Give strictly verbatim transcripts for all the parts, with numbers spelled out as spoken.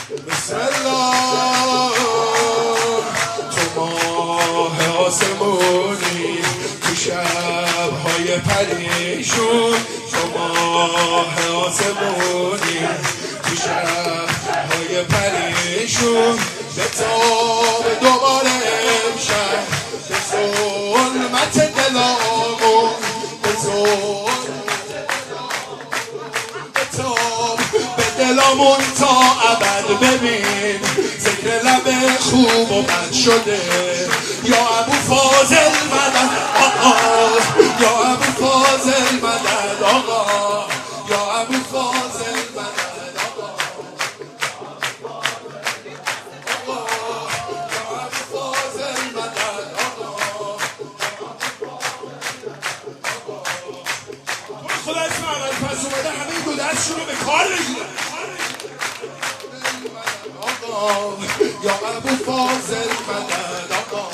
بسم الله. تو ماه آسمونی تو شب‌های پریشون، تو ماه آسمونی تو شب‌های پریشون، به تاب دوباره امشب به ظلمت دلامون، به ظلمت به تاب به دلامون تا ابد. ببین ذکر لب خوب و بد شده، یا ابو فاضل مدد آقا، یا ابو فاضل مدد آقا، یا ابو فاضل مدد آقا، یا ابو فاضل مدد آقا. خدا اسم اول پس اومده همه دو دستشون رو به کار بگیرن. یا ابو فاضل مدد آقا،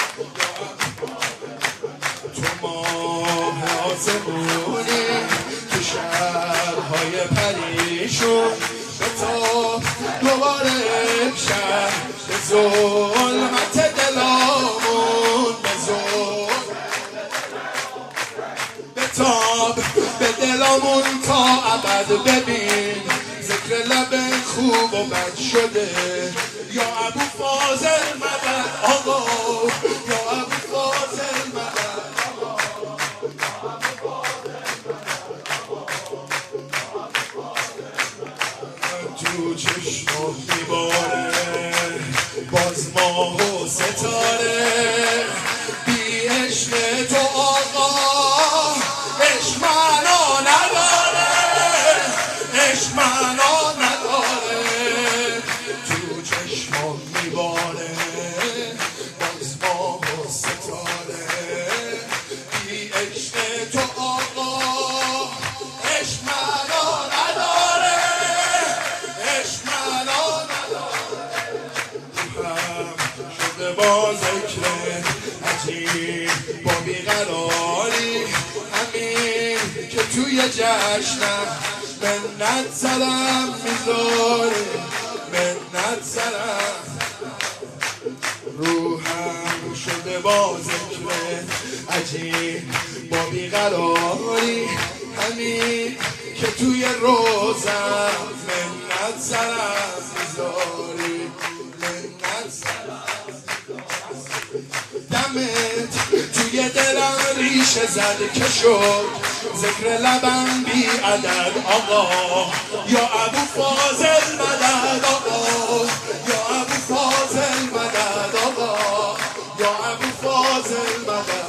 تو ماه آسمونی تو شب‌های پریشون، به تاب دوباره امشب به ظلمت دلامون، به ظلمت به تاب به دلامون تا ابد. ببین ذکر لب خوب و بد شده، یا ابو فاضل مدد آقا، یا ابو فاضل مدد آقا. تو چشمات میباره باز ماه و ستاره، بی عشق تو آقا عشق معنا نداره، عشق معنا نداره. تو چشمات میباره باز ماه و ستاره، بی عشق تو آقا عشق معنا نداره، عشق معنا نداره. هم شده با ذکر عجیب با بیقراری، همین که توی جشنم منت سرم میذاره، منت سرم. روحم شده با ذکر عجیب با بیقراری، همین که توی روزم منت سرم میذاری، منت سرم. دمت توی دلم ریشه زد که شد ذکر لبم بی عدد آقا، یا ابو فاضل مدد آقا، یا ابو فاضل مدد آقا، یا ابو فاضل مدد.